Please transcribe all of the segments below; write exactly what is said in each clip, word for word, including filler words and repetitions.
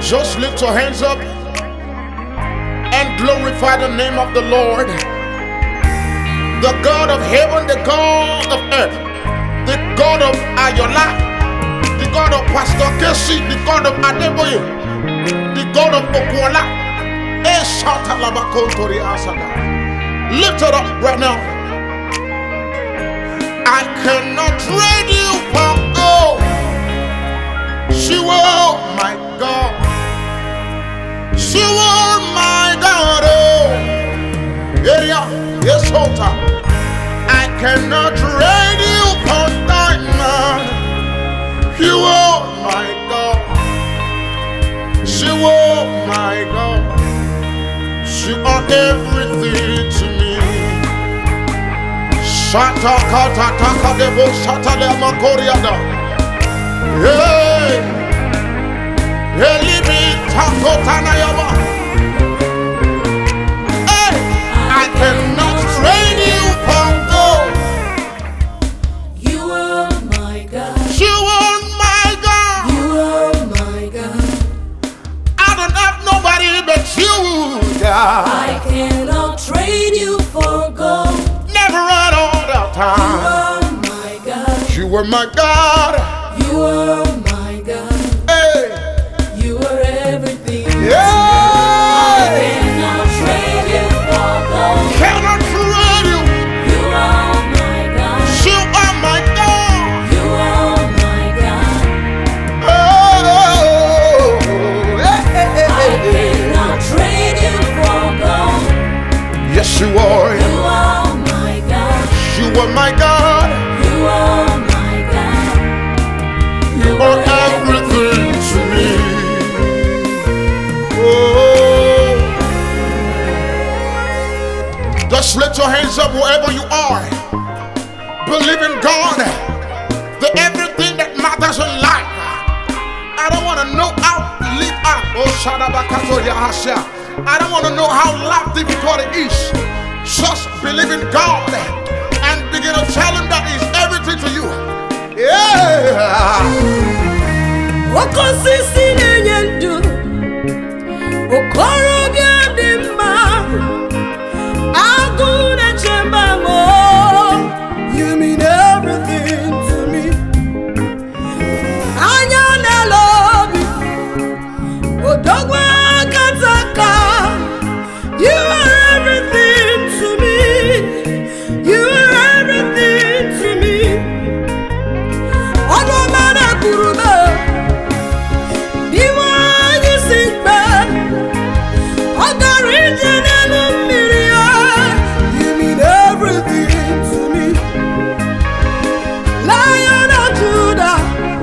Just lift your hands up and glorify the name of the Lord. The God of heaven, the God of earth, the God of Ayola, the God of Pastor Kesi, the God of Adeboye, the God of Okuola. Lift it up right now. I cannot trade you for gold. She will, my God. She will, my God. Oh, area, yes, altar. I cannot trade you for diamond. You will, my God. She will, my God. You are everything to me. Shata kata taka debo shata le makoriada. Hey, elibi tako tanayama. Hey, I cannot trade you for gold. You are my God. You are my God. You are my God. I don't have nobody but you. I cannot trade you for gold. Never run out of You time. are my God. You were my God. You are my God. Hey, You are everything. yeah. I cannot trade you for gold. Cannot trade you. You are my God. You are my God. You are my God. Oh, hey, hey, hey, I hey. cannot trade you for gold. Yes, you are. You are my God. You are my God. You are my God. You are everything to me. Oh, just lift your hands up wherever you are. Believe in God. The everything that matters in life. I don't want to know how live up. Oh, Shadabakato Yahasha. I don't want to know how life difficult it is. Just believe in God and begin to tell Him that He's everything to you. Yeah. Okosisi nenyendu Okorobia dimma Agune chembamo. You mean everything to me. Anyana love you Odogwa kataka. You are everything to me. You are everything to me. Odwamana kuruma Diwanyi sikba Odoriginal Miria. You mean everything to me. Lion of Judah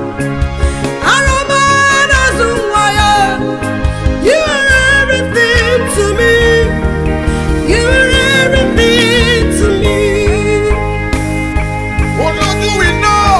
Aramana Zumwaya. You are everything to me. You are everything to me. What do we know?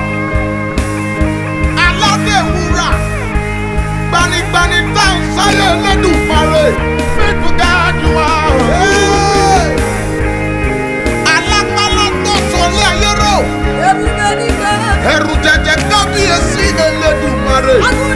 I love the Hura. Bani Bani Town, Silent Ledu Mare. Faithful God you are. Hey. I like my love, Tosola Yero. Everybody got Heru Jaja Kabi Esi Ledu Mare.